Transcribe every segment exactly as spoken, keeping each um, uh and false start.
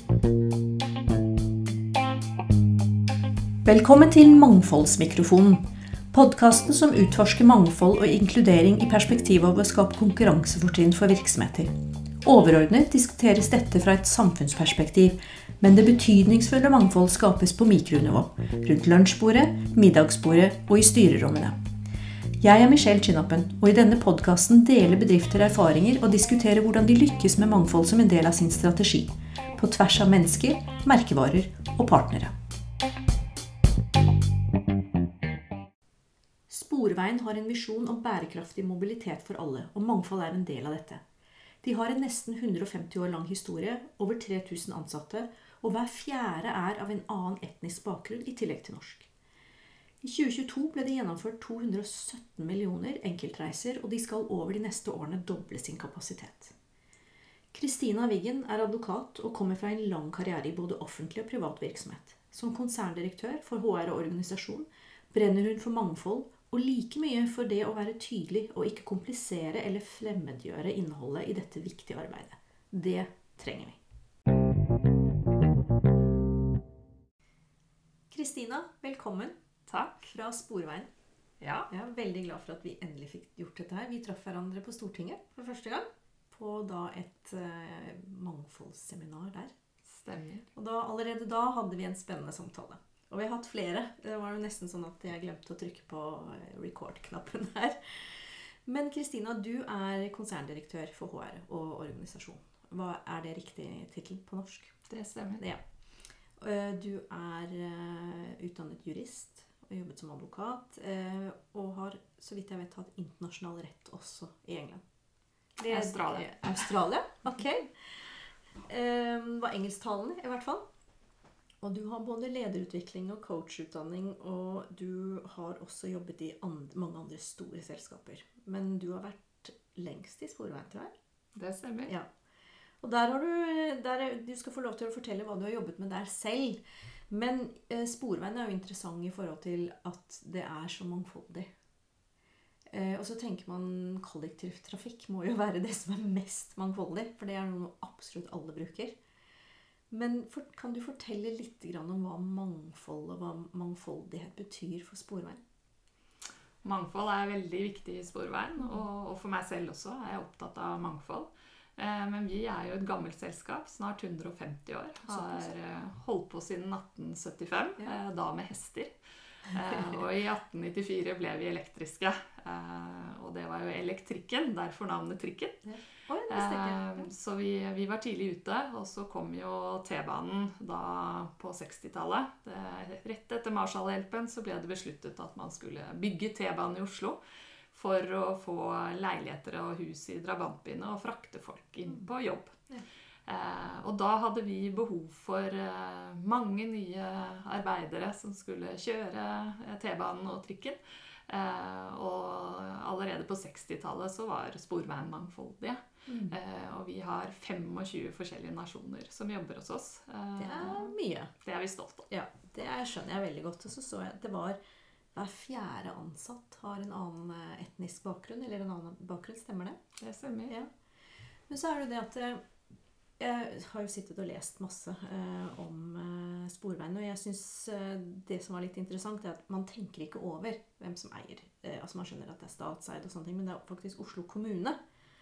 Velkommen til Mangfoldsmikrofonen, podcasten som utforsker mangfold og inkludering i perspektiv av å skape konkurransefortrinn for virksomheter. Overordnet diskuteres dette fra et samfunnsperspektiv, men det betydningsfulle mangfold skapes på mikronivå, rundt lunsjbordet, middagsbordet og i styrerommene. Jeg er Michelle Chinnapen, og i denne podcasten deler bedrifter erfaringer og diskuterer hvordan de lykkes med mangfold som en del av sin strategi, på tvers av mennesker, merkevarer og partnere. Sporveien har en visjon om bærekraftig mobilitet for alle, og mangfold er en del av dette. De har en nesten hundre og femti år lang historie, over tre tusen ansatte, og hver fjerde er av en annen etnisk bakgrunn i tillegg til norsk. I tjue tjueto ble det gjennomført to hundre og sytten millioner enkeltreiser, og de skal over de neste årene doble sin kapasitet. Kristina Wiggen er advokat og kommer fra en lang karriere i både offentlig og privat virksomhet. Som konserndirektør for H R og organisasjon brenner hun for mangfold, og like mye for det å være tydelig og ikke komplisere eller fremmedgjøre innholdet i dette viktige arbeidet. Det trenger vi. Kristina, velkommen. Takk. Fra Sporveien. Ja. Jeg er veldig glad for at vi endelig fikk gjort dette her. Vi traff hverandre på Stortinget for første gang, på da et uh, mangfoldsseminar der. Stemmer. Og da, allerede da hadde vi en spennende samtale. Og vi har hatt flere. Det var jo nesten sånn at jeg glemte å trykke på record-knappen her. Men Kristina, du er konserndirektør for H R og organisasjon. Hva er det riktig titel på norsk? Det stemmer. Ja. Du er utdannet jurist og jobbet som advokat, og har, så vidt jeg vet, hatt internasjonal rett også i England. Det er Australia. Australia, ok. Var engelsktalende i hvert fall. Og du har både lederutvikling og coachutdanning, og du har også jobbet i and- mange andre store selskaper. Men du har vært lengst i Sporveien, tror jeg. Det stemmer. Ja. Og der har du, der, du skal få lov til å fortelle hva du har jobbet med der selv. Men eh, Sporveien er jo interessant i forhold til at det er så mangfoldig. Eh, og så tenker man kollektiv trafikk må jo være det som er mest mangfoldig, for det er noe absolutt alle bruker. Men for, kan du fortelle litt grann om hva mangfold og hva mangfoldighet betyr for Sporveien? Mangfold er veldig viktig i Sporveien, og, og for meg selv også er jeg opptatt av mangfold. Eh, men vi er jo et gammelt selskap, snart hundre og femti år. Har eh, holdt på siden atten syttifem, ja. eh, da med hester. Eh, og i atten nittifire ble vi elektriske, eh, og det var jo elektrikken, derfor navnet trikken. Ja. Oh, eh, så vi, vi var tidlig ute, og så kom jo T-banen da på sekstitallet. Rett etter Marshall-hjelpen så ble det besluttet at man skulle bygge T-banen i Oslo for å få leiligheter og hus i drabantbyene og frakte folk inn på jobb. Ja. Eh, og da hadde vi behov for eh, mange nye arbeidere som skulle kjøre T-banen og trikken. Eh, og allerede på sekstitallet så var Sporveien mangfoldige. Mm. Eh, og vi har tjuefem forskjellige nasjoner som jobber hos oss. Eh, det er mye. Det er vi stolt av. Ja, det er, skjønner jeg veldig godt. Og så så jeg at det var hver fjerde ansatt har en annen etnisk bakgrunn, eller en annen bakgrunn, stemmer det? Det stemmer. Ja. Men så er det det at jeg har jo sittet og lest masse eh, om eh, Sporveien, og jeg synes eh, det som var litt interessant er at man tenker ikke over hvem som eier. Eh, altså man skjønner at det er statseid og sånne ting, men det er faktisk Oslo kommune.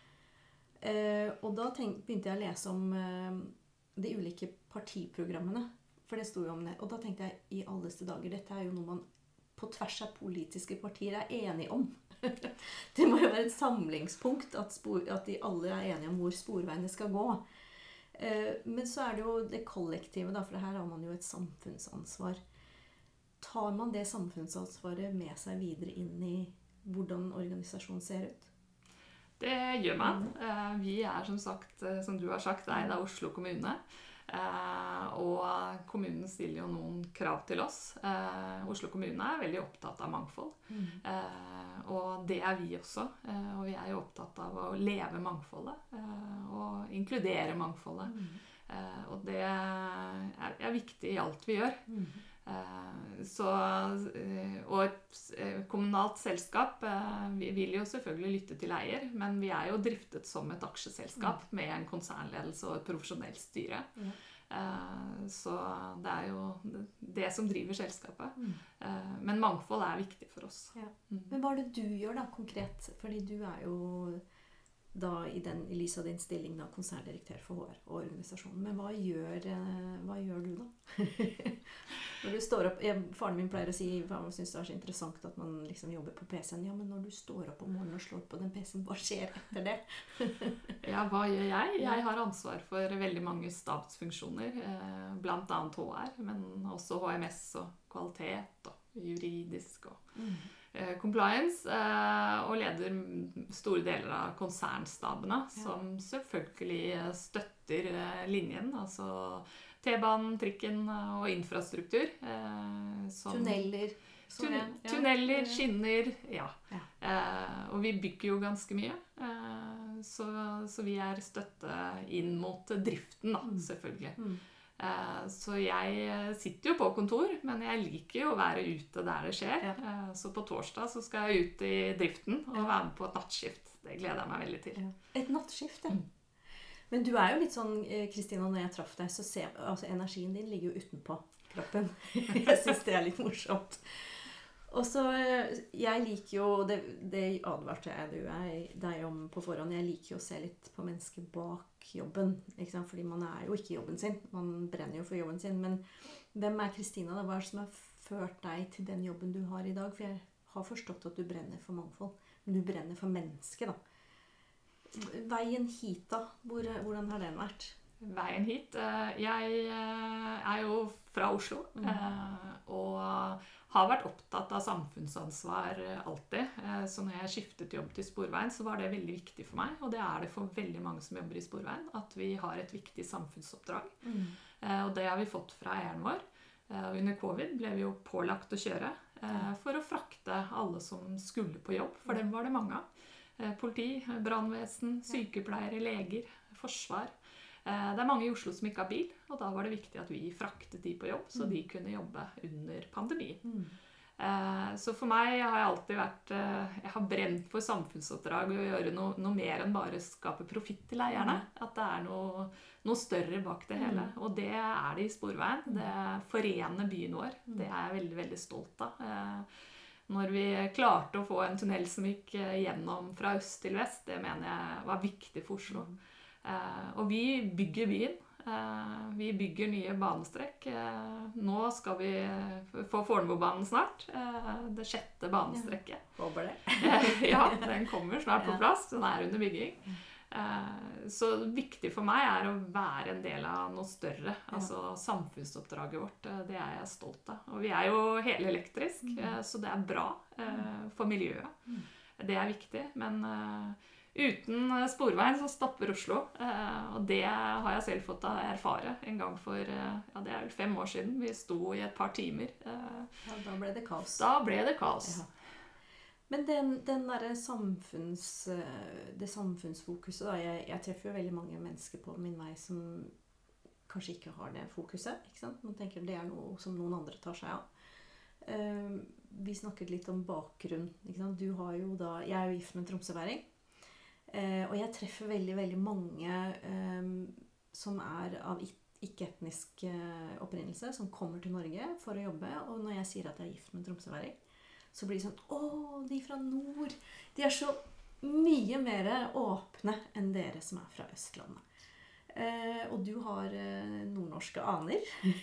Eh, og da tenk, begynte jeg å lese om eh, de ulike partiprogrammene, for det stod jo om det. Og da tenkte jeg, i alleste dager, dette er jo noe man på tvers av politiske partier er enige om. Det må jo være et samlingspunkt at, spor, at de alle er enige om hvor sporveiene skal gå. Men så er det jo det kollektive, da, for her har man jo et samfunnsansvar. Tar man det samfunnsansvaret med seg videre inn i hvordan organisasjonen ser ut? Det gjør man. Vi er som sagt, som du har sagt, eid av Oslo kommune. Og kommunen stiller jo noen krav til oss. Oslo kommune er veldig opptatt av mangfold. Mm. Og det er vi også. Og vi er jo opptatt av å leve mangfoldet og inkludere mangfoldet. Mm. Og det er, er viktig i alt vi gjør. Mm. Så, og et kommunalt selskap, vi vil jo selvfølgelig lytte til eier, men vi er jo driftet som et aksjeselskap med en konsernledelse og et profesjonelt styre. Eh, så det er jo det som driver selskapet. Mm. Eh, men mangfold er viktig for oss. Ja. Mm. Men hva er det du gjør da, konkret? Fordi du er jo da i, den, i lys av din stilling da, konserndirektør for H R og organisasjonen. Men hva gjør, eh, hva gjør du da? Når du står opp, jeg, faren min pleier å si, han synes det er så interessant at man liksom jobber på P C-en. Ja, men når du står opp om morgenen og slår på den P C-en, hva skjer etter det? Ja, hva gjør jeg? Jeg har ansvar for veldig mange stabsfunksjoner, eh, blant annet H R, men også H M S og kvalitet og juridisk og Mm. eh, compliance, eh, og leder store deler av konsernstabene, Ja. som selvfølgelig støtter eh, linjen, altså T-banen, trikken og infrastruktur. Eh, som Tunneller. så Tun jeg- ja. tunneler, skinner, ja. Ja. Eh, og vi bygger jo ganske mye, eh, så, så vi er støtte inn mot driften da, Mm. selvfølgelig. Mm. Eh, så jeg sitter jo på kontor, men jeg liker jo å være ute der det skjer. Ja. Eh, så på torsdag så skal jeg ut i driften og Ja. være med på et nattskift. Det gleder jeg meg veldig til. Ja. Et nattskift, ja. Mm. Men du er jo litt sånn, eh, Kristina, når jeg traff deg, så ser altså energien din ligger jo utenpå kroppen. Jeg synes det er litt morsomt. Og så, eh, jeg liker jo, det, det advarte jeg du er, deg om på forhånd, jeg liker jo å se litt på mennesket bak jobben, ikke sant? Fordi man er jo ikke jobben sin, man brenner jo for jobben sin, men hvem er Kristina da? Hva er det som har ført deg til den jobben du har i dag? For jeg har forstått at du brenner for mangfold, men du brenner for mennesket da. Veien hit da, Hvor, hvordan har den vært? Veien hit. eh, Jeg eh, er jo fra Oslo, Mm. eh, og har vært opptatt av samfunnsansvar eh, alltid. Eh, Så når jeg skiftet jobb til Sporveien, så var det veldig viktig for meg, og det er det for veldig mange som jobber i Sporveien, at vi har et viktig samfunnsoppdrag. Eh, Og det har vi fått fra eieren vår. Eh, og Under covid ble vi jo pålagt å kjøre eh, for å frakte alle som skulle på jobb, for dem var det mange av. Eh, Politi, brannvesen, sykepleiere, leger, forsvar. Eh, Det er mange i Oslo som ikke har bil, og da var det viktig at vi fraktet de på jobb, så de kunne jobbe under pandemien. Mm. Eh, Så for meg har jeg alltid vært eh, Jeg har brent for samfunnsoppdrag og å gjøre noe, noe mer enn bare skape profitt til eierne. At det er noe, noe større bak det hele. Og det er det i Sporveien. Det forener byen vår. Det er jeg veldig, veldig stolt av. Eh, Når vi klarte å få en tunnel som gikk eh, gjennom fra øst til vest, det mener jeg var viktig for Oslo. Eh, og vi bygger byen. Eh, vi bygger nye banestrekk. Eh, nå skal vi få Fornebubanen snart. Eh, det sjette banestrekket. Håper det. Eh, ja, den kommer snart på Ja. plass. Den er under bygging. Eh, så viktig for meg er å være en del av noe større. Altså samfunnsoppdraget vårt. eh, Det er jeg stolt av. Og vi er jo helelektrisk, eh, så det er bra eh, for miljøet. Det er viktig. Men eh, uten eh, Sporveien så stopper Oslo. Eh, og det har jeg selv fått erfare en gang for eh, ja, det er vel fem år siden. Vi sto i et par timer. Eh, Ja, da ble det kaos. da ble det kaos. Ja. Men den, den der samfunns, eh, det samfunnsfokuset da, jeg, jeg treffer jo veldig mange mennesker på min vei som kanskje ikke har det fokuset, ikke sant? Man tenker det er noe som noen andre tar seg av. Eh, vi snakket litt om bakgrunn, ikke sant? Du har jo da, jeg er jo gift med en tromsøværing, eh, og jeg treffer veldig, veldig mange eh, som er av ikke-etnisk eh, opprinnelse, som kommer til Norge for å jobbe, og når jeg sier at jeg er gift med en tromsøværing, så blir det sånn, åh, de fra nord, de er så mye mer åpne enn dere som er fra Østlandet. Eh, og du har eh, nordnorske aner.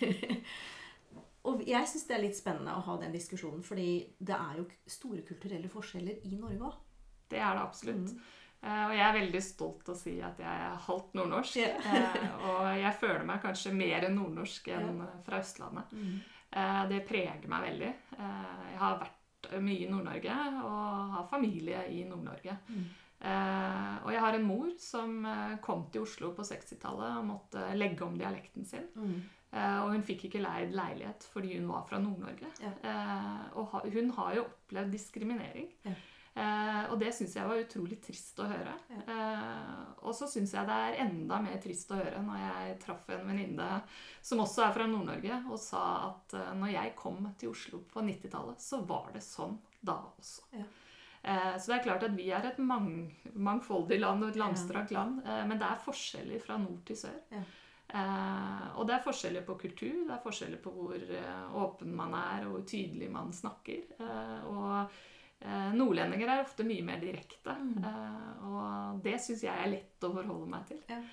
Og jeg synes det er litt spennende å ha den diskusjonen, fordi det er jo store kulturelle forskjeller i Norge også. Det er det absolutt. Mm. Eh, og jeg er veldig stolt til å si at jeg er halvt nordnorsk. Ja. eh, og jeg føler meg kanskje mer nordnorsk enn Ja. fra Østlandet. Mm. Eh, det preger meg veldig. Eh, jeg har vært mye i Nord-Norge og har familie i Nord-Norge. Mm. Eh, og jeg har en mor som eh, kom til Oslo på sekstitallet og måtte legge om dialekten sin. Mm. Eh, og hun fikk ikke leid leilighet fordi hun var fra Nord-Norge. Ja. Eh, og ha, hun har jo opplevd diskriminering. Ja. Eh, og det synes jeg var utrolig trist å høre. Ja. Eh, og så synes jeg det er enda mer trist å høre når jeg traff en venninne som også er fra Nord-Norge, og sa at eh, når jeg kom til Oslo på nittitallet, så var det sånn da også. Ja. Eh, så det er klart at vi er et mang, mangfoldig land og et langstrakt land, eh, men det er forskjeller fra nord til sør. Ja. Eh, og det er forskjeller på kultur, det er forskjeller på hvor eh, åpen man er og hvor tydelig man snakker. Eh, og eh, nordlendinger er ofte mye mer direkte, Mm. eh, og det synes jeg er lett å forholde meg til. Ja.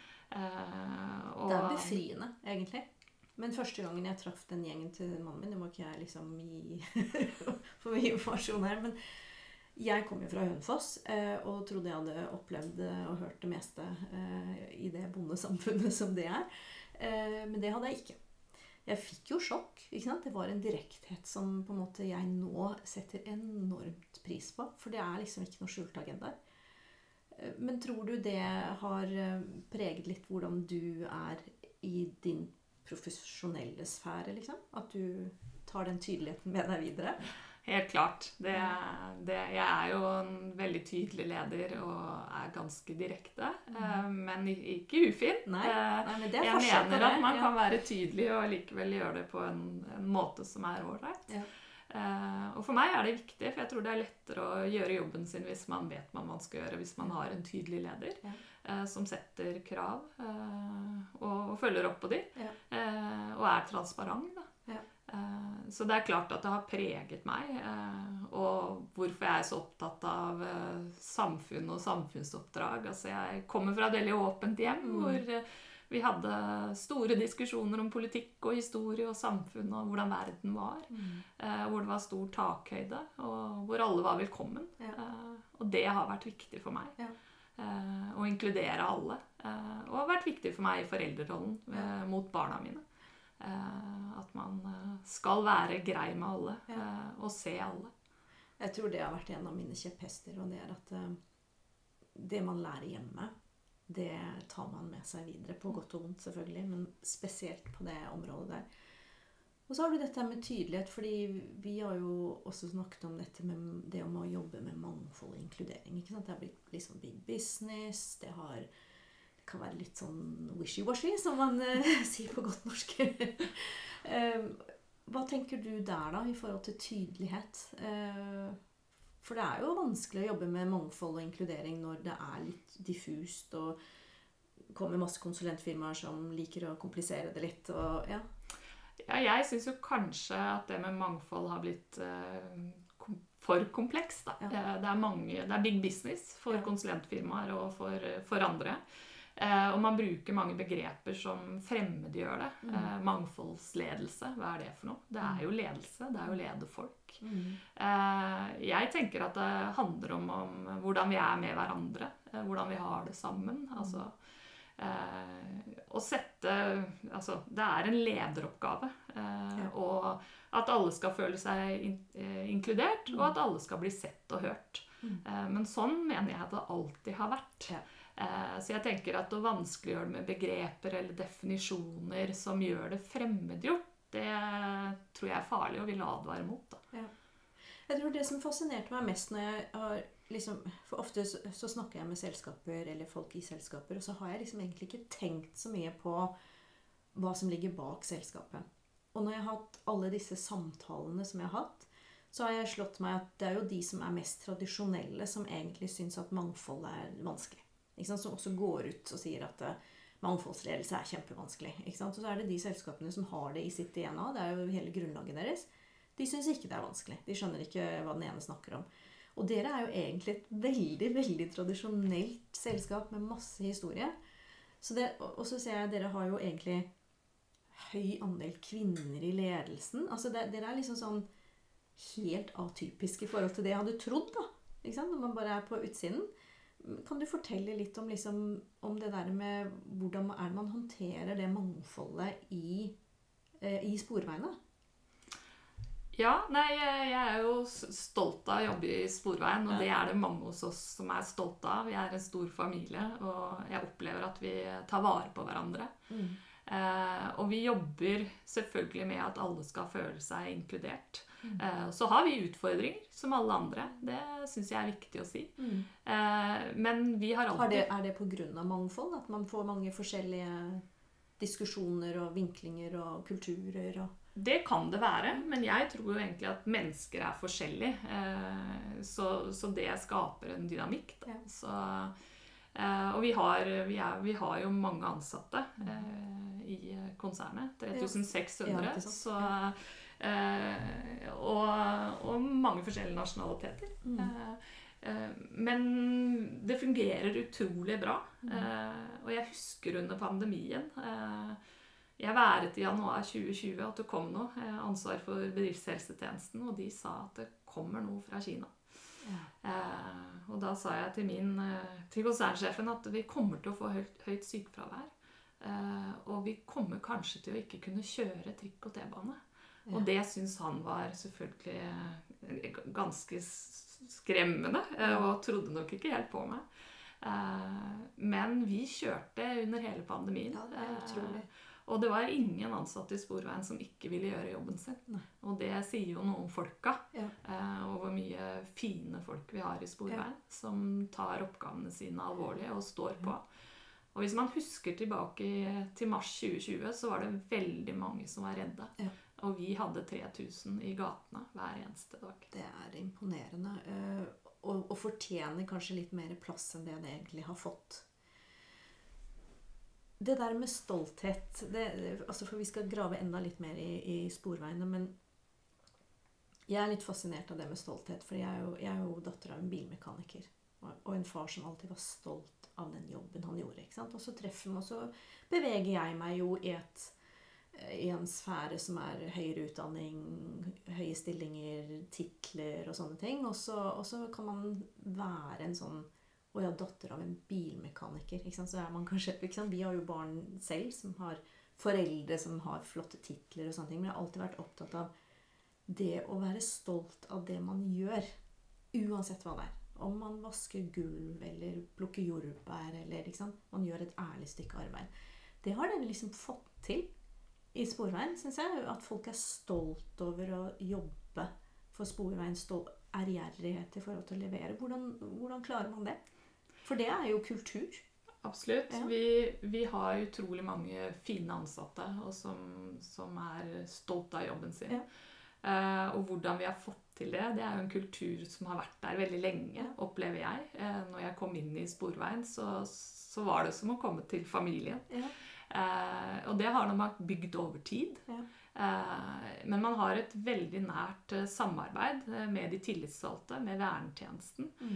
Eh, og, Det er befriende, egentlig. Men første gangen jeg traff den gjengen til mannen min, det må ikke jeg liksom gi for mye informasjon her, men jeg kom jo fra Hønefoss eh, og trodde jeg hadde opplevd eh, og hørt det meste eh, i det bondesamfunnet som det er. Eh, men det hadde jeg ikke. Jeg fikk jo sjokk, ikke sant? Det var en direkthet som på en måte jeg nå setter enormt pris på, for det er liksom ikke noe skjult agenda. Eh, men tror du det har eh, preget litt hvordan du er i din profesjonelle sfære, liksom? At du tar den tydeligheten med deg videre? Helt klart. Det, det, jeg er jo en veldig tydelig leder og er ganske direkte, Mm. eh, men ikke ufin. Nei, Eh, nei, men det er jeg forskjell på mener det. at man ja. kan være tydelig og likevel gjøre det på en, en måte som er ålreit. Ja. Eh, og for meg er det viktig, for jeg tror det er lettere å gjøre jobben sin hvis man vet hva man skal gjøre, hvis man har en tydelig leder Ja. eh, som setter krav eh, og, og følger opp på de, Ja. eh, og er transparent. Da. Ja. Eh, så det er klart at det har preget meg, eh, og hvorfor jeg er så opptatt av eh, samfunn og samfunnsoppdrag. Altså jeg kommer fra et veldig åpent hjem, Mm. hvor eh, vi hadde store diskusjoner om politikk og historie og samfunn og hvordan verden var. Mm. Eh, hvor det var stor takhøyde, og hvor alle var velkommen. Ja. Eh, og det har vært viktig for meg. Ja. Eh, å inkludere alle. Eh, og har vært viktig for meg i foreldrerollen eh, mot barna mine. Eh, at man eh, skal være grei med alle Ja. eh, og se alle. Jeg tror det har vært en av mine kjepphester, og det er at eh, det man lærer hjemme, det tar man med seg videre, på godt og vondt selvfølgelig, men spesielt på det området der. Og så har du dette med tydelighet, fordi vi har jo også snakket om dette med det om å jobbe med mangfold og inkludering. Ikke sant? Det har blitt liksom big business, det, har, det kan være litt sånn wishy-washy, som man eh, sier på godt norsk. eh, hva tenker du der da, i forhold til tydelighet? Eh, for det er jo vanskelig å jobbe med mangfold og inkludering når det er litt diffust, og kommer masse konsulentfirmaer som liker å komplisere det litt, og ja. Ja, jeg synes jo kanskje at det med mangfold har blitt eh, kom for komplekst. Da. Ja. Eh, det, er mange, det er big business for Ja. konsulentfirmaer og for, for andre. Eh, og man bruker mange begreper som fremmedgjør det. Mm. Eh, mangfoldsledelse, hva er det for noe? Det er jo ledelse, det er jo lede folk. Mm. Eh, jeg tenker at det handler om, om hvordan vi er med hverandre, eh, hvordan vi har det sammen. Altså, eh, å sette, altså, det er en lederoppgave, eh, Ja. og at alle skal føle seg in, eh, inkludert, og at alle skal bli sett og hørt. Mm. Eh, men sånn mener jeg at det alltid har vært. Ja. Eh, så jeg tenker at å vanskeliggjøre det med begreper eller definisjoner som gjør det fremmedgjort, det tror jeg er farlig og vil advare mot. Da. Ja. Jeg tror det som fascinerte meg mest når jeg har liksom, for ofte så, så snakker jeg med selskaper eller folk i selskaper, og så har jeg liksom egentlig ikke tenkt så mye på hva som ligger bak selskapet. Og når jeg har hatt alle disse samtalene som jeg har hatt, så har jeg slått meg at det er jo de som er mest tradisjonelle som egentlig synes at mangfold er vanskelig. Ikke sant? Som også går ut og sier at uh, mangfoldsledelse er kjempevanskelig. Ikke sant? Og så er det de selskapene som har det i sitt D N A, det er jo hele grunnlaget deres. De synes ikke det er vanskelig. De skjønner ikke hva den ene snakker om. Og dere er jo egentlig et veldig, veldig tradisjonelt selskap med masse historie. Så det, og så ser jeg at dere har jo egentlig høy andel kvinner i ledelsen. Altså det, dere er liksom sånn helt atypisk i forhold til det jeg hadde trodd da. Ikke sant? Når man bare er på utsiden. Kan du fortelle litt om, liksom, om det der med hvordan er det man håndterer det mangfoldet i, eh, i Sporveiene? Ja, nei, jeg er jo stolt av å jobbe i Sporveien, og Ja. det er det mange hos oss som er stolte av. Vi er en stor familie, og jeg opplever at vi tar vare på hverandre. Mm. Eh, og vi jobber selvfølgelig med at alle skal føle seg inkludert. Mm. Eh, så har vi utfordringer, som alle andre. Det synes jeg er viktig å si. Mm. Eh, men vi har alltid... Har det, er det på grunn av mangfold? At man får mange forskjellige diskusjoner og vinklinger og kulturer? Og... Det kan det være, men jeg tror jo egentlig at mennesker er forskjellige. Eh, så, så det skaper en dynamikk. Da. Ja. Så, eh, og vi har, vi, er, vi har jo mange ansatte. Eh, i konsernet. tre tusen seks hundre. Ja, ikke sant? Så, eh, og, og mange forskjellige nasjonaliteter. Mm. Eh, eh, men det fungerer utrolig bra. Mm. Eh, og jeg husker under pandemien eh, jeg været i januar tjue tjue at det kom noe, eh, ansvar for bedriftshelsetjenesten, og de sa at det kommer noe fra Kina. Ja. Eh, og da sa jeg til, min, eh, til konsernsjefen at vi kommer til å få høyt, høyt sykefravær. Eh, og vi kommer kanskje til å ikke kunne kjøre trikk og T-bane. Ja. Og det syns han var selvfølgelig eh, ganske s- skremmende, eh, og trodde nok ikke helt på meg. Eh, men vi kjørte under hele pandemien. Ja, det er utrolig. Eh, og det var ingen ansatte i Sporveien som ikke ville gjøre jobben sin. Nei. Og det sier jo noe om folka, Ja. eh, og hvor mye fine folk vi har i Sporveien, Ja. som tar oppgavene sine alvorlig og står på. Og hvis man husker tilbake i, til mars tjue tjue, så var det veldig mange som var redde. Ja. Og vi hadde tre tusen i gatene hver eneste dag. Det er imponerende, eh, og, og fortjener kanskje litt mer plass enn det det egentlig har fått. Det der med stolthet, det, altså for vi skal grave enda litt mer i, i sporveiene, men jeg er litt fascinert av det med stolthet, for jeg er jo, jeg er jo datter av en bilmekaniker, og, og en far som alltid var stolt av den jobben han gjorde, ikke sant? Og så treffer man, og så beveger jeg meg jo i, et, i en sfære som er høyere utdanning, høye stillinger, titler og sånne ting, og så, og så kan man være en sånn, og jeg er datter av en bilmekaniker, ikke sant? Så er man kanskje, ikke sant? Vi har jo barn selv som har foreldre som har flotte titler og sånne ting, men jeg har alltid vært opptatt av det å være stolt av det man gjør, uansett hva det er. Om man vasker gulv, eller plukker jordbær, eller ikke sant? Man gjør et ærlig stykke arbeid. Det har dere liksom fått til i Sporveien, synes jeg, at folk er stolt over å jobbe for Sporveien, stå ærgjerrighet i forhold til å levere. Hvordan, hvordan klarer man det? For det er jo kultur. Absolutt. Ja. Vi, vi har utrolig mange fine ansatte og som, som er stolte av jobben sin. Ja. Eh, og hvordan vi har fått til det, det er jo en kultur som har vært der veldig lenge, Ja. opplever jeg. Eh, når jeg kom inn i Sporveien, så, så var det som å komme til familien. Ja. Eh, og det har nok bygd over tid. Ja. Eh, men man har et veldig nært eh, samarbeid eh, med de tillitsvalgte, med vernetjenesten, Mm.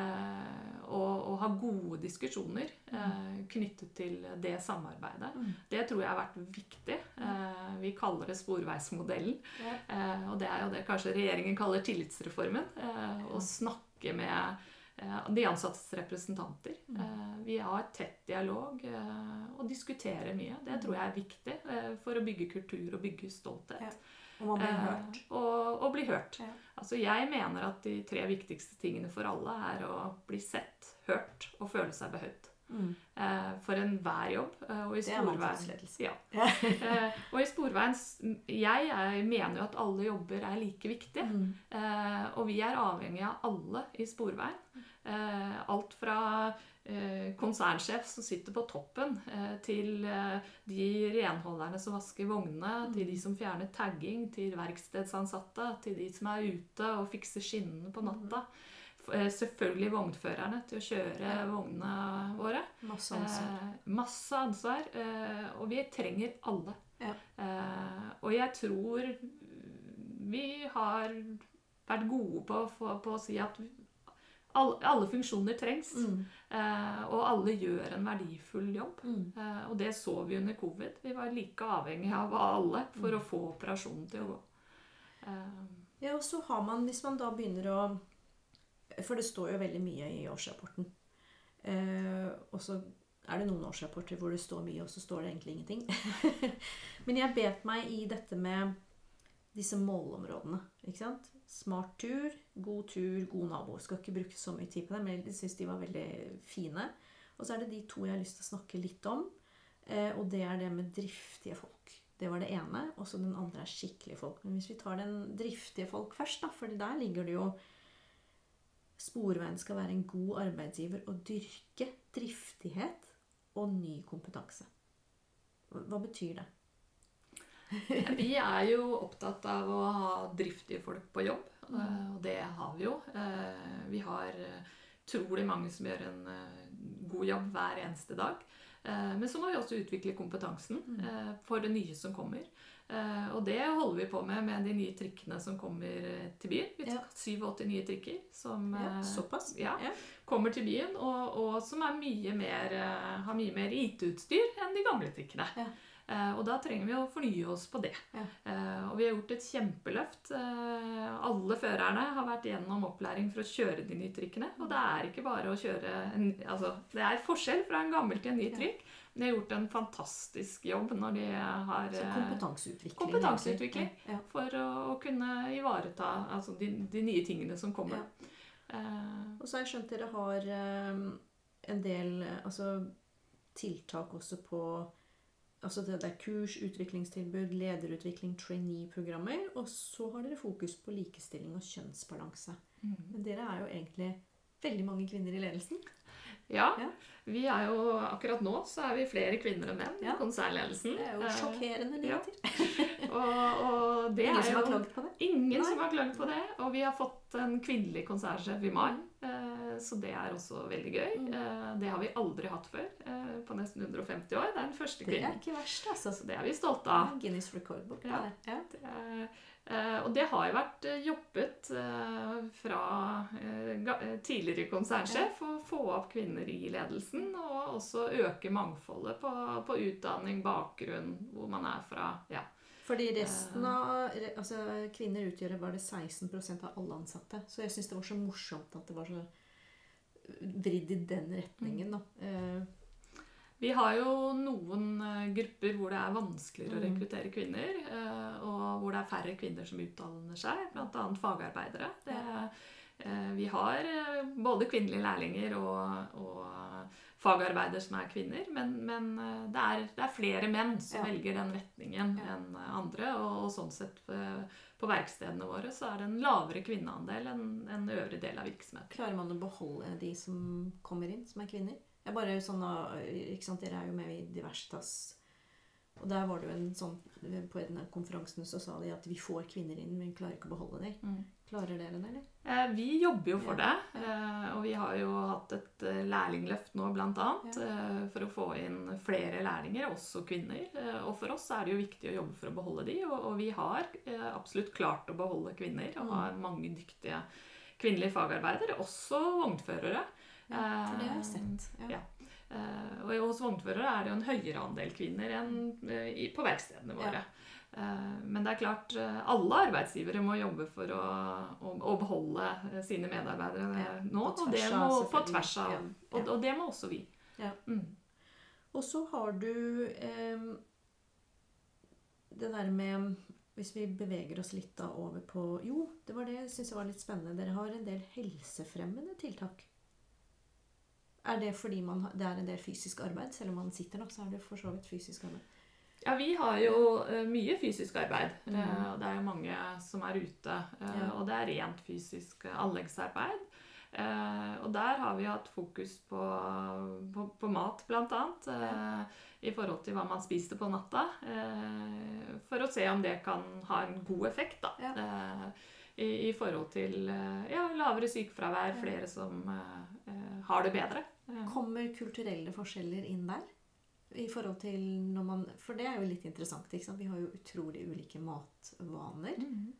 eh, og, og ha gode diskusjoner eh, knyttet til det samarbeidet. Mm. Det tror jeg har vært viktig. Eh, vi kaller det sporveismodellen, Ja. eh, og det er jo det kanskje regjeringen kaller tillitsreformen, eh, å snakke med eh, de ansattes representanter. Mm. Eh, vi har tett dialog eh, og diskuterer mye. Det tror jeg er viktig eh, for å bygge kultur og bygge stolthet. Ja. Og man blir Eh, hørt. og, og bli hørt. Ja. Altså, jeg mener at de tre viktigste tingene for alle er å bli sett, hørt og føle seg behøvd. Mm. Eh, for enhver jobb. Eh, og i Det er Sporveien, mangfoldsledelse. ja. eh, og i Sporveien s- jeg er, mener jo at alle jobber er like viktige. Mm. Eh, og vi er avhengig av alle i Sporveien. Eh, alt fra eh, konsernsjef som sitter på toppen, eh, til eh, de renholderne som vasker vognene, Mm. til de som fjerner tagging, til verkstedsansatte, til de som er ute og fikser skinnene på natta. F- eh, selvfølgelig vognførerne til å kjøre Ja. vognene våre. Masse ansvar. Eh, masse ansvar, eh, og vi trenger alle. Ja. Eh, og jeg tror vi har vært gode på, på, på å si at alle, alle funksjoner trengs, Mm. eh, og alle gjør en verdifull jobb. Mm. Eh, og det så vi under covid. Vi var like avhengig av alle for Mm. å få operasjonen til å gå. Eh, Ja, og så har man, hvis man da begynner å, for det står jo veldig mye i årsrapporten, eh, og så er det noen årsrapporter hvor det står mye, og så står det egentlig ingenting. Men jeg bet meg i dette med disse målområdene, ikke sant? Smart tur, god tur, god nabo. Skal ikke bruke så mye tid på det, men jeg synes de var veldig fine. Og så er det de to jeg har lyst til å snakke litt om, eh, og det er det med driftige folk. Det var det ene, og så den andre er skikkelige folk. Men hvis vi tar den driftige folk først, da, for der ligger det jo Sporveien skal være en god arbeidsgiver og dyrke driftighet og ny kompetanse. Hva betyr det? Vi er jo opptatt av å ha driftige folk på jobb, eh, og det har vi jo. Eh, Vi har eh, utrolig mange som gjør en eh, god jobb hver eneste dag. Eh, men så må vi også utvikle kompetansen eh, for det nye som kommer. Eh, og det holder vi på med med de nye trikkene som kommer til byen. Vi har syv-åtte nye trikker som Ja, eh, såpass. ja, Ja. kommer til byen, og, og som er mye mer, eh, har mye mer I T-utstyr enn de gamle trikkene. Ja. Eh, og da trenger vi å fornye oss på det. Ja. Eh, og vi har gjort et kjempeløft. Eh, alle førerne har vært gjennom opplæring for å kjøre de nye trikkene. Og det er ikke bare å kjøre en, altså, det er forskjell fra en gammel til en ny trikk. Men de har gjort en fantastisk jobb når de har Så kompetanseutvikling. kompetanseutvikling Ja. for å, å kunne ivareta altså, de, de nye tingene som kommer. Ja. Eh, Og så har jeg skjønt dere har um, en del altså, tiltak også på altså det, det er kurs, utviklingstilbud, lederutvikling, trainee-programmer, og så har dere fokus på likestilling og kjønnsbalanse. mm. Men dere er jo egentlig veldig mange kvinner i ledelsen. Ja, Ja. vi er jo akkurat nå så er vi flere kvinner enn menn Ja. i konsernledelsen. Det er jo Eh, sjokkerende ja. nyheter. og, og det Ingen er som jo har klaget på det? ingen Nei. som har klaget på det. Og vi har fått en kvinnelig konsernsjef i mai, eh, så det er også veldig gøy. Mm. Eh, det har vi aldri hatt før eh, på nesten hundre og femti år. Det er den første Det er kvinnen. ikke verst, altså. Så det er vi stolte av. Guinness Record-bok. Ja. Ja. Det er, eh, og det har jo vært eh, jobbet eh, fra eh, ga- eh, tidligere konsernsjef å få opp kvinner i ledelsen, og også øke mangfoldet på, på utdanning, bakgrunn, hvor man er fra. Ja. Fordi resten av re- altså, kvinner utgjør bare seksten prosent av alle ansatte. Så jeg syns det var så morsomt at det var så vridd i den retningen. Da. Eh, Vi har jo noen eh, grupper hvor det er vanskeligere å Mm. rekruttere kvinner, eh, og hvor det er færre kvinner som utdanner seg, blant annet fagarbeidere. Det, eh, vi har eh, både kvinnelige lærlinger og, og fagarbeidere som er kvinner, men, men eh, det, er, det er flere menn som Ja. velger den retningen Ja. enn andre, og, og sånn sett eh, på verkstedene våre så er det en lavere kvinneandel enn en øvrig del av virksomheten. klarer man å beholde de som kommer inn, som er kvinner? Jeg bare sånn, da, ikke sant, Dere er jo med i Diversitas. Og der var det jo en sånn på denne konferansen så sa de at vi får kvinner inn, men vi klarer ikke å beholde dem. Mm. Klarer dere det, eller? Eh, Vi jobber jo for Ja, det, eh, og vi har jo hatt et eh, lærlingløft nå blant annet, eh, for å få inn flere lærlinger, også kvinner. Eh, Og for oss er det jo viktig å jobbe for å beholde de, og og vi har eh, absolutt klart å beholde kvinner, og Mm. har mange dyktige kvinnelige fagarbeidere, også vognførere. Ja, for det har jeg Eh, sett. Ja. ja. Eh, Og hos vognførere er det jo en høyere andel kvinner enn eh, i- på verkstedene våre. Eh, Men det er klart, eh, alle arbeidsgivere må jobbe for å, å, å beholde eh, sine medarbeidere Ja, nå, på og det tvers må av, på selvfølgelig. tvers av, Ja, og, ja. og det må også vi. Ja. Mm. Og så har du eh, det der med hvis vi beveger oss litt da over på Jo, det var det jeg synes jeg var litt spennende. Dere har en del helsefremmende tiltak. Er det fordi man har, det er en del fysisk arbeid? Selv om man sitter nå, så er det for så vidt fysisk arbeid. Ja, vi har jo eh, mye fysisk arbeid. Mm. Eh, og det er jo mange som er ute, eh, Ja. og det er rent fysisk eh, anleggsarbeid. Eh, og der har vi hatt fokus på, på, på mat, blant annet, eh, i forhold til hva man spiste på natta, eh, for å se om det kan ha en god effekt, da. Ja. Eh, i, I forhold til eh, ja, lavere sykefravær, Ja. flere som eh, eh, har det bedre. Eh, Kommer kulturelle forskjeller inn der? I forhold til når man, For det er jo litt interessant. Ikke sant? Vi har jo utrolig ulike matvaner. Mhm.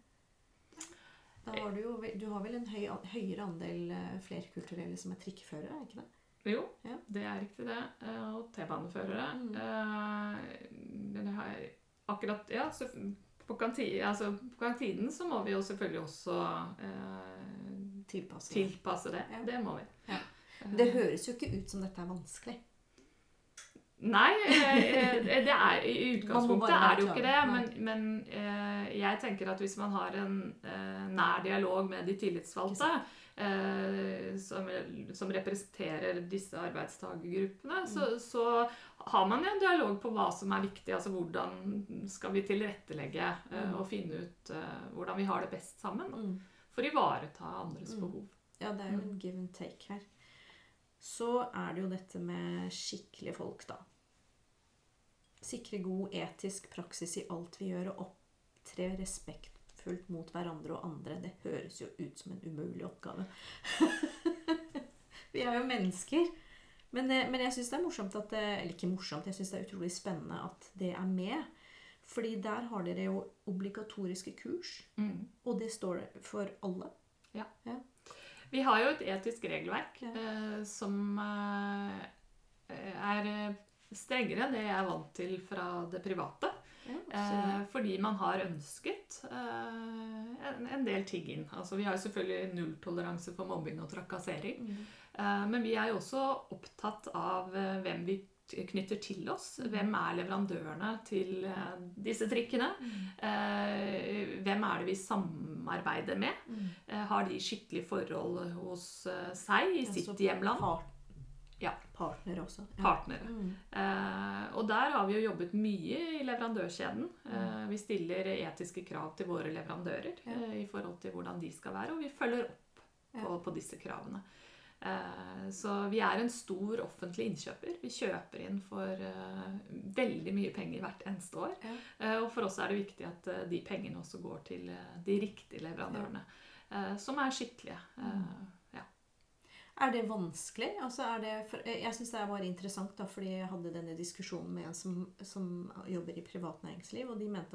Da har du, jo, du har vel en høy, høyere andel eh, flerkulturelle som er trikkeførere, er ikke det? Jo, Ja. det er riktig det. Eh, Og T-baneførere. Mm. Eh, Men det har akkurat Ja, så på, kanti, altså, på kantinen så må vi jo selvfølgelig også eh, Tilpasse. tilpasse det. Ja. Det må vi. Ja. Eh, Det høres jo ikke ut som dette er vanskelig. Nei, eh, det er, i Man må utgangspunktet bare er det jo være ikke klar. det, men, men eh, jeg tenker at hvis man har en eh, nær dialog med de tillitsvalgte, eh, som, som representerer disse arbeidstagergruppene, så, Mm. så har man jo en dialog på hva som er viktig, altså hvordan skal vi tilrettelegge eh, Mm. og finne ut eh, hvordan vi har det best sammen, da, Mm. for å ivareta andres Mm. behov. Ja, det er jo en give and take her. Så er det jo dette med skikkelige folk, da. Sikre god etisk praksis i alt vi gjør, og opptre respektfullt mot hverandre og andre. Det høres jo ut som en umulig oppgave. Vi er jo mennesker. Men, eh, men jeg synes det er morsomt at det, eller ikke morsomt, jeg synes det er utrolig spennende at det er med. Fordi der har dere jo obligatoriske kurs, Mm. og det står for alle. Ja. Ja. Vi har jo et etisk regelverk Ja. eh, som eh, er strengere enn det jeg er vant til fra det private. Ja, Eh, fordi man har ønsket eh, en, en del ting inn. Altså, vi har jo selvfølgelig nulltoleranse for mobbing og trakassering. Mm. Eh, men vi er jo også opptatt av eh, hvem vi t- knytter til oss. Mm. Hvem er leverandørene til eh, disse trikkene? Mm. Eh, hvem er det vi samarbeider med? Mm. Eh, har de skikkelig forhold hos eh, seg i Ja, sitt så hjemland? Part, Ja. Partnere også. Ja. Partnere. Mm. Eh, og der har vi jo jobbet mye i leverandørkjeden. Eh, vi stiller etiske krav til våre leverandører Ja. eh, i forhold til hvordan de skal være, og vi følger opp på, Ja. på disse kravene. Eh, så vi er en stor offentlig innkjøper. Vi kjøper inn for eh, veldig mye penger hvert eneste år. Ja. Eh, og for oss er det viktig at eh, de pengene også går til eh, de riktige leverandørene, eh, som er skikkelige. Eh, ja. Er det vanskelig? Altså er det, for, jeg synes det er bare interessant da, fordi jeg hadde denne diskusjonen med en som, som jobber i privat næringsliv, og de mente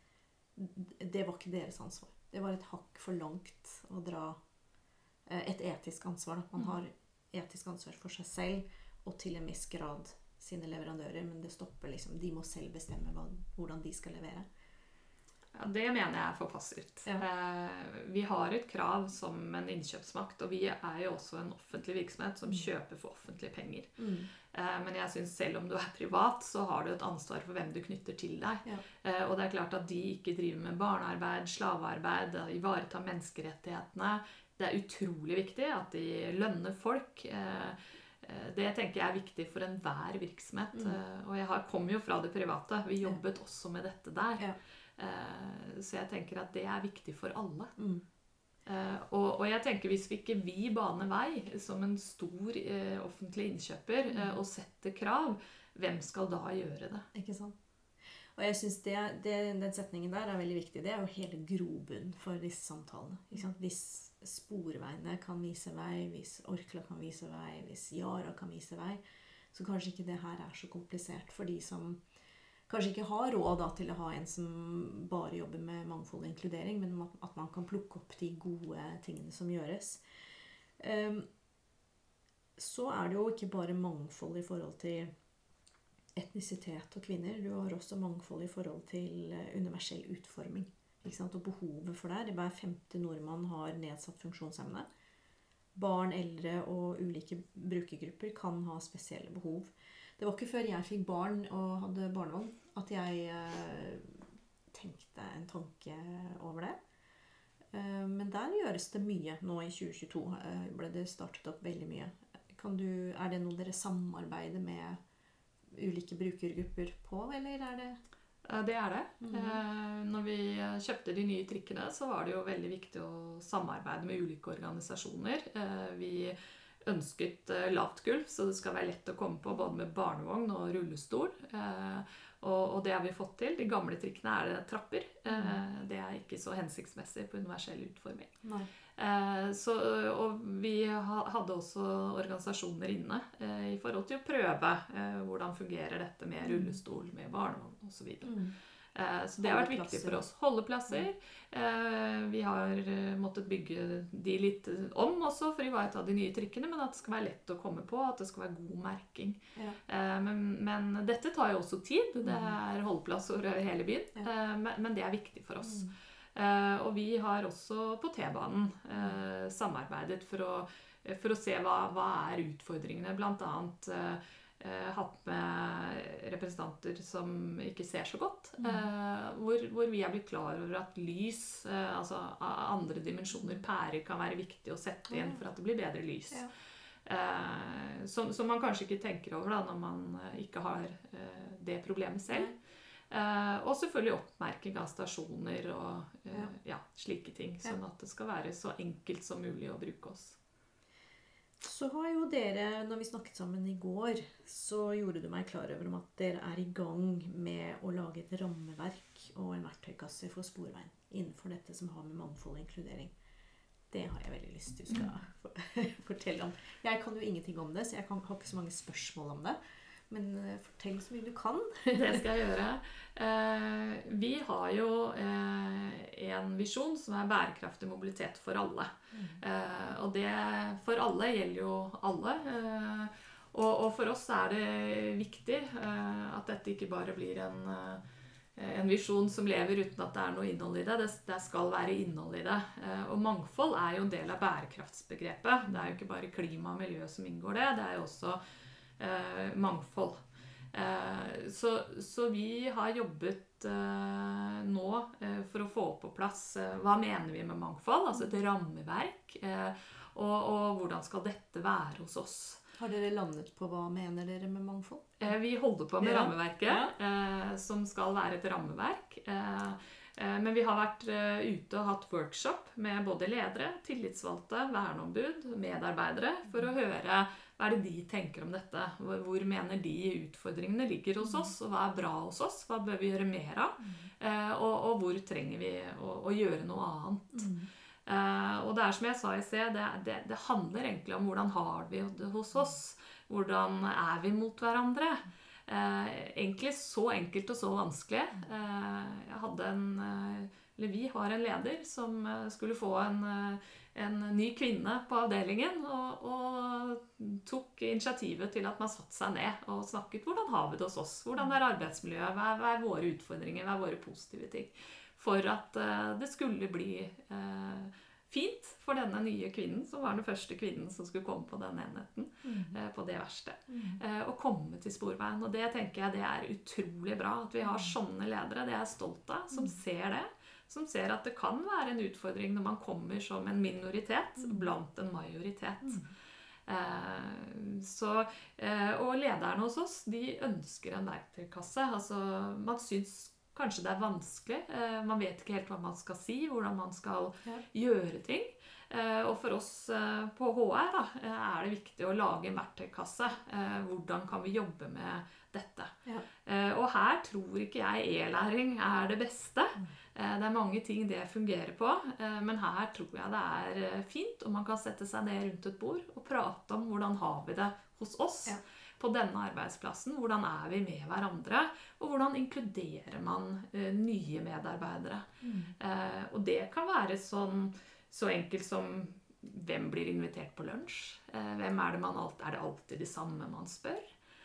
at det var ikke deres ansvar. Det var et hakk for langt å dra eh, et etisk ansvar. Da. Man Mm. har etisk ansvar for seg selv, og til en viss grad sine leverandører, men det stopper liksom, de må selv bestemme hva, hvordan de skal levere. Ja, det mener jeg er for passivt. Ja. Eh, vi har et krav som en innkjøpsmakt, og vi er jo også en offentlig virksomhet som kjøper for offentlige penger. Mm. Eh, men jeg synes selv om du er privat, så har du et ansvar for hvem du knytter til deg. Ja. Eh, og det er klart at de ikke driver med barnearbeid, slavearbeid, ivaretar menneskerettighetene. Det er utrolig viktig at de lønner folk. Eh, eh, det tenker jeg er viktig for enhver virksomhet. Mm. Eh, og jeg har, kommer jo fra det private. Vi jobbet også med dette der. Ja. Eh, så jeg tenker at det er viktig for alle. Mm. Eh, og, og jeg tenker hvis vi ikke vi baner vei som en stor eh, offentlig innkjøper eh, og setter krav, hvem skal da gjøre det? Ikke sant? Og jeg synes det, det, den setningen der er veldig viktig. Det er jo hele grobunn for disse samtalene. Ikke sant? Hvis Sporveiene kan vise vei, hvis Orkla kan vise vei, hvis Yara kan vise vei, så kanskje ikke det her er så komplisert for de som kanskje ikke har råd da, til å ha en som bare jobber med mangfold og inkludering, men at, at man kan plukke opp de gode tingene som gjøres. Um, så er det jo ikke bare mangfold i forhold til etnisitet og kvinner. Du har også mangfold i forhold til universell utforming. Ikke sant? Og behovet for det. Hver femte nordmann har nedsatt funksjonsevne. Barn, eldre og ulike brukergrupper kan ha spesielle behov. Det var ikke før jeg fikk barn og hadde barnevogn at jeg eh, tenkte en tanke over det. Eh, men der gjøres det mye. Nå i tjue tjueto eh, ble det startet opp veldig mye. Kan du, er det noe dere samarbeider med ulike brukergrupper på, eller er det... Eh, Det er det. Mhm. Eh, Når vi kjøpte de nye trikkene, så var det jo veldig viktig å samarbeide med ulike organisasjoner. Eh, Vi ønsket eh, lavt gulv, så det skal være lett å komme på både med barnevogn og rullestol. Eh, Og, og det har vi fått til. De gamle trikkene er det trapper. Eh, Det er ikke så hensiktsmessig på universell utforming. Nei. Eh, så, og vi ha, hadde også organisasjoner inne eh, i forhold til å prøve eh, hvordan fungerer dette med rullestol, med barnevogn og så videre. Mm. Eh, så det har vært viktig for oss. Holdeplasser. Eh, vi har eh, måttet bygge de litt om også for å ivareta de nye trikkene, men at det skal være lett å komme på, at det skal være god merking. Ja. Eh, men, men dette tar jo også tid. Det er holdeplasser over hele byen, Ja. eh, men, men det er viktig for oss. Mm. Eh, og vi har også på T-banen eh, samarbeidet for å, for å se hva, hva er utfordringene. Blant annet eh, eh, hatt med representanter som ikke ser så godt. Eh, hvor, hvor vi har blitt klar over at lys, eh, altså a- andre dimensjoner, pærer, kan være viktig å sette inn for at det blir bedre lys. Ja. Eh, som, som man kanskje ikke tenker over da, når man eh, ikke har eh, det problemet selv. Eh, og selvfølgelig oppmerking av stasjoner og eh, Ja. ja, slike ting, sånn at det skal være så enkelt som mulig å bruke oss. Så har jo dere, når vi snakket sammen i går, så gjorde du meg klar over om at dere er i gang med å lage et rammeverk og en verktøykasse for Sporveien innenfor dette som har med mangfold og inkludering. Det har jeg veldig lyst til du skal fortelle om. Jeg kan jo ingenting om det, så jeg kan, har ikke så mange spørsmål om det. Men uh, fortell så mye du kan. Det skal jeg gjøre. Eh, vi har jo eh, en visjon som er bærekraftig mobilitet for alle. Mm. Eh, og det for alle gjelder jo alle. Eh, og, og for oss er det viktig eh, at dette ikke bare blir en, eh, en visjon som lever uten at det er noe innhold i det. Det, det skal være innhold i det. Eh, og mangfold er jo en del av bærekraftsbegrepet. Det er jo ikke bare klima og miljø som inngår det. Det er jo også Eh, mangfold. Eh, så, så vi har jobbet eh, nå eh, for å få på plass eh, hva mener vi med mangfold, altså et rammeverk, eh, og, og hvordan skal dette være hos oss. Har dere landet på hva mener dere med mangfold? Eh, vi holder på med ja. rammeverket, ja. eh, som skal være et rammeverk. Eh, eh, men vi har vært eh, ute og hatt workshop med både ledere, tillitsvalgte, verneombud, medarbeidere, for å høre hva er det de tenker om dette? Hvor, hvor mener de utfordringene ligger hos oss? Og hva er bra hos oss? Hva bør vi gjøre mer av? Eh, og, og hvor trenger vi å, å gjøre noe annet? Mm. Eh, og det er som jeg sa i sted, det, det, det handler egentlig om hvordan har vi det hos oss? Hvordan er vi mot hverandre? Eh, egentlig så enkelt og så vanskelig. Eh, jeg hadde en, eller vi har en leder som skulle få en en ny kvinne på avdelingen, og, og tok initiativet til at man satte seg ned og snakket. Hvordan har vi det hos oss? Hvordan er arbeidsmiljøet? Hva er, hva er våre utfordringer? Hva er våre positive ting? For at uh, det skulle bli uh, fint for denne nye kvinnen, som var den første kvinnen som skulle komme på den enheten, mm. uh, på det verste, mm. uh, og komme til Sporveien. Og det tenker jeg det er utrolig bra, at vi har sånne ledere, det er jeg stolt av, som mm. ser det. Som ser at det kan være en utfordring når man kommer som en minoritet blant en majoritet. Mm. Eh, så, eh, og lederne hos oss, de ønsker en verktøykasse. Altså, man syns kanskje det er vanskelig. Eh, man vet ikke helt hva man skal si, hvordan man skal ja. gjøre ting. Eh, og for oss eh, på H R da, er det viktig å lage en verktøykasse. Eh, hvordan kan vi jobbe med dette? Ja. Eh, og her tror ikke jeg e-læring er det beste. Mm. Det er mange ting det fungerer på, men her tror jeg det er fint, og man kan sette seg ned rundt et bord og prate om hvordan har vi det hos oss ja. på denne arbeidsplassen, hvordan er vi med hverandre, og hvordan inkluderer man nye medarbeidere. Mm. Og det kan være sånn, så enkelt som hvem blir invitert på lunsj, hvem er det man alltid, er det alltid de samme man spør?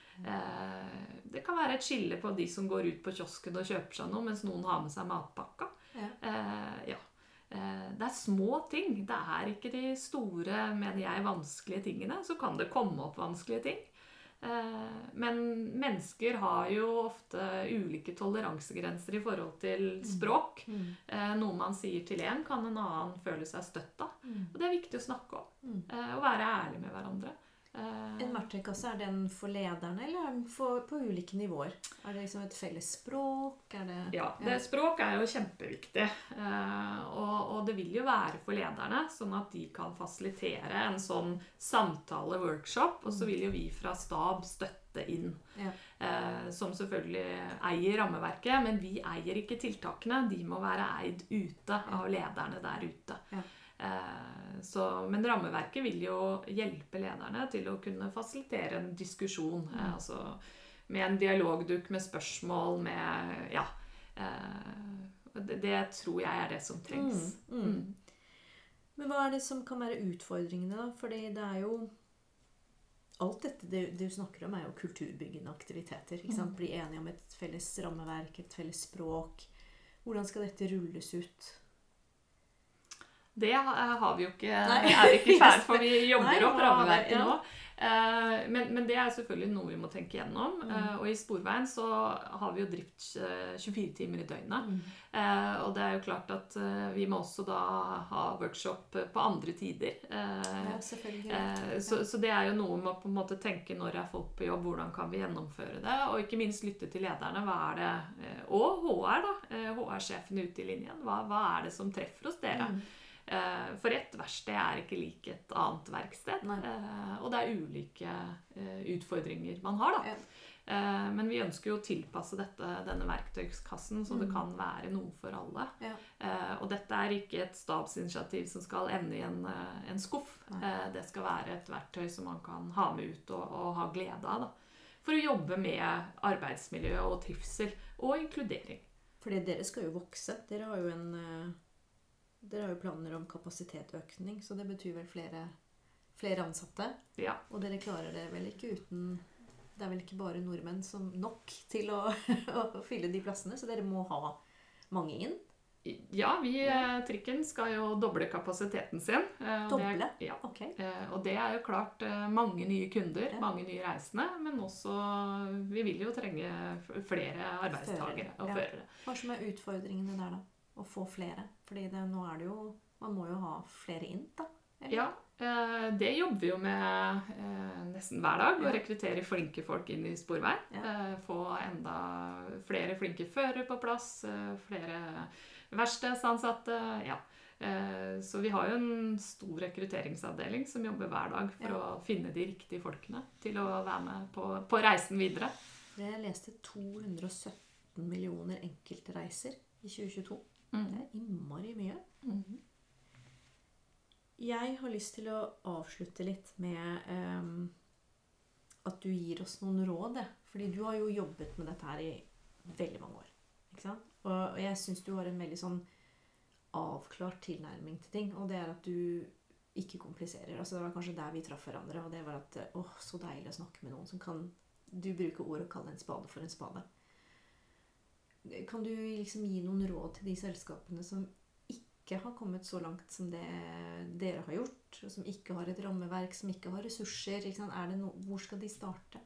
Det kan være et skille på de som går ut på kiosken og kjøper seg noe, mens noen har med seg matpakka. Ja. Eh, ja. Det er små ting. Det er ikke de store, mener jeg, vanskelige tingene. Så kan det komme opp vanskelige ting. Eh, men mennesker har jo ofte ulike toleransegrenser i forhold til språk. Mm. Eh, noe man sier til en, kan en annen føle seg støtt av. Mm. Og det er viktig å snakke om. Mm. Eh, og være ærlig med hverandre. En verktøykasse, er den for lederne, eller er den for, på ulike nivåer? Er det liksom et felles språk? Er det, ja, det, språk er jo kjempeviktig. Og, og det vil jo være for lederne, sånn at de kan fasilitere en sånn samtale-workshop. Og så vil jo vi fra stab støtte inn. Ja. Som selvfølgelig eier rammeverket, men vi eier ikke tiltakene. De må være eid ute av lederne der ute. Ja. Så, men rammeverket vil jo hjelpe lederne til å kunne fasilitere en diskusjon, mm. eh, altså med en dialogduk med spørsmål, med ja, eh, det, det tror jeg er det som trengs. Mm. Mm. Mm. Men hva er det som kan være utfordringene da? Fordi det er jo alt dette det, det du snakker om er jo kulturbyggende aktiviteter, ikke sant? Bli enige om et felles rammeverk, et felles språk. Hvordan skal dette rulles ut? Det har vi jo ikke, er vi ikke ferdig, for vi jobber Nei, opp rammeverket ja. nå. Men, men det er selvfølgelig noe vi må tenke gjennom. Mm. Og i Sporveien så har vi jo drift tjuefire timer i døgnet. Mm. Og det er jo klart at vi må også da ha workshop på andre tider. Ja, selvfølgelig. Så, så det er jo noe med å på en måte tenke når er folk på jobb, hvordan kan vi gjennomføre det, og ikke minst lytte til lederne. Hva er det, og H R da, H R-sjefen ute i linjen, hva, hva er det som treffer hos dere? Mm. For et verksted er ikke lik et annet verksted. Nei. Og det er ulike utfordringer man har da. Ja. Eh, men vi ønsker jo å tilpasse dette, denne verktøyskassen, så Mm. det kan være noe for alle. Ja. Eh, og dette er ikke et stabsinitiativ som skal ende i en, eh, en skuff. Eh, det skal være et verktøy som man kan ha med ut og, og ha glede av, da. For å jobbe med arbeidsmiljø og trivsel og inkludering. Fordi dere skal jo vokse. Dere har jo en eh, Dere har jo planer om kapasitetsøkning, så det betyr vel flere, flere ansatte. Ja. Og dere klarer det vel ikke uten Det er vel ikke bare nordmenn som nok til å, å fylle de plassene, så dere må ha mange inn. Ja, vi, eh, trikken skal jo doble kapasiteten sin. eh, og det er- Doble? Ja. Ok. Eh, Og det er jo klart eh, mange nye kunder, Ja. mange nye reisende, men også vi vil jo trenge f- flere arbeidstagere og Ja. førere. Hva som er utfordringene der da? Å få flere? Fordi det, nå er det jo Man må jo ha flere inn, da. eller? Ja, eh, det jobber vi jo med eh, nesten hver dag, å Ja. rekruttere flinke folk inn i Sporveien. Ja. Eh, Få enda flere flinke førere på plass, eh, flere verkstedsansatte, ja. Eh, Så vi har jo en stor rekrutteringsavdeling som jobber hver dag for Ja. å finne de riktige folkene til å være med på, på reisen videre. Jeg leste to hundre og sytten millioner enkeltreiser i tjue tjueto. Mm. Det er innmari mye. Mhm. Jeg har lyst til å avslutte litt med ehm, at du gir oss noen råd. jeg. Fordi du har jo jobbet med dette her i veldig mange år. Ikke sant? Og, og jeg syns du har en veldig sånn avklart tilnærming til ting. Og det er at du ikke kompliserer. Altså Det var kanskje der vi traff hverandre. Og det var at åh, så deilig å snakke med noen som kan Du bruker ord og kaller en spade for en spade. Kan du liksom gi noen råd til de selskapene som ikke har kommet så langt som det dere har gjort, og som ikke har et rammeverk, som ikke har ressurser? Ikke sant? Er det no Hvor skal de starte?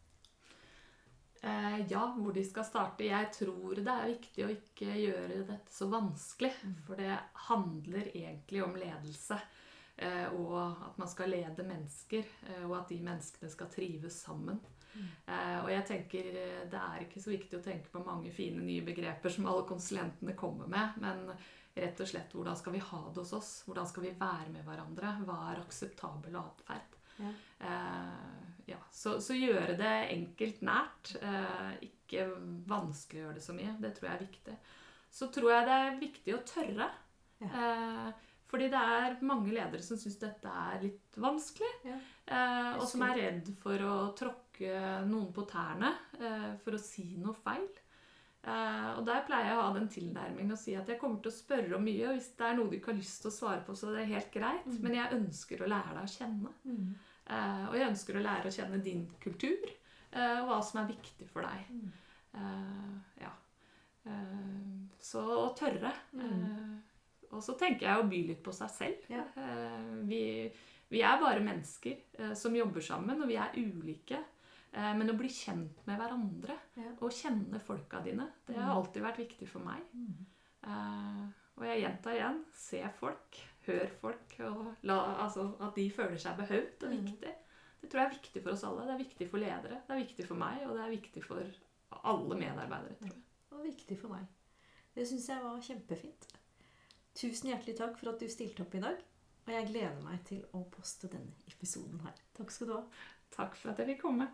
Eh, ja, hvor de skal starte. Jeg tror det er viktig å ikke gjøre dette så vanskelig. For det handler egentlig om ledelse. Eh, og at man skal lede mennesker. Eh, og at de menneskene skal trives sammen. Mm. Eh, og jeg tenker eh, det er ikke så viktig å tenke på mange fine nye begreper som alle konsulentene kommer med. Men rett og slett hvordan skal vi ha det hos oss? Hvordan skal vi være med hverandre? Hva er akseptabel atferd? Ja. Eh, ja, så, så gjøre det enkelt nært, eh, ikke vanskeliggjøre det så mye, det tror jeg er viktig. Så tror jeg det er viktig å tørre, Ja. eh, fordi det er mange ledere som synes dette er litt vanskelig, Ja. eh, og som er skulle- redd for å tråkke noen på tærne, eh, for å si noe feil. Eh, og der pleier jeg å ha den tilnærmingen å si at jeg kommer til å spørre om mye, og hvis det er noe du ikke har lyst til å svare på, så det er helt greit, Mm. men jeg ønsker å lære deg å kjenne. Mm. Eh, og jeg ønsker å lære å kjenne din kultur, eh, og hva som er viktig for deg. Mm. Eh, ja. Eh, så å tørre. Mm. Eh, og så tenker jeg å by litt på seg selv. Ja. Eh, vi, vi er bare mennesker eh, som jobber sammen, og vi er ulike. Eh, men å bli kjent med hverandre, Ja. og kjenne folka dine, det har Mm. alltid vært viktig for meg. Mm. Eh, og jeg gjentar igjen, se folk, hør folk, og la, altså, at de føler seg behøvd og Mm. viktig. Det tror jeg er viktig for oss alle. Det er viktig for ledere, det er viktig for meg, og det er viktig for alle medarbeidere, tror jeg. Det var viktig for meg. Det synes jeg var kjempefint. Tusen hjertelig takk for at du stilte opp i dag. Og jeg gleder meg til å poste denne episoden her. Takk skal du ha. Takk for at jeg fikk komme.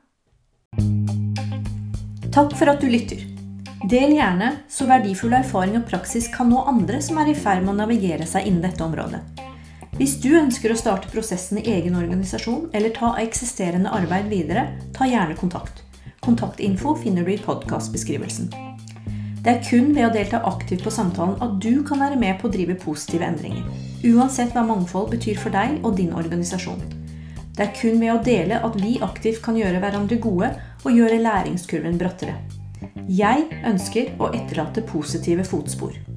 Takk for at du lytter. Del gjerne så verdifull erfaring og praksis kan nå andre som er i ferd med å navigere seg innen dette området. Hvis du ønsker å starte prosessen i egen organisasjon eller ta eksisterende arbeid videre, ta gjerne kontakt. Kontaktinfo finner du i podcastbeskrivelsen. Det er kun ved å delta aktivt på samtalen at du kan være med på å drive positive endringer, uansett hva mangfold betyr for deg og din organisasjon. Det er kun ved å dele at vi aktivt kan gjøre hverandre gode og gjøre læringskurven brattere. Jeg ønsker å etterlate positive fotspor.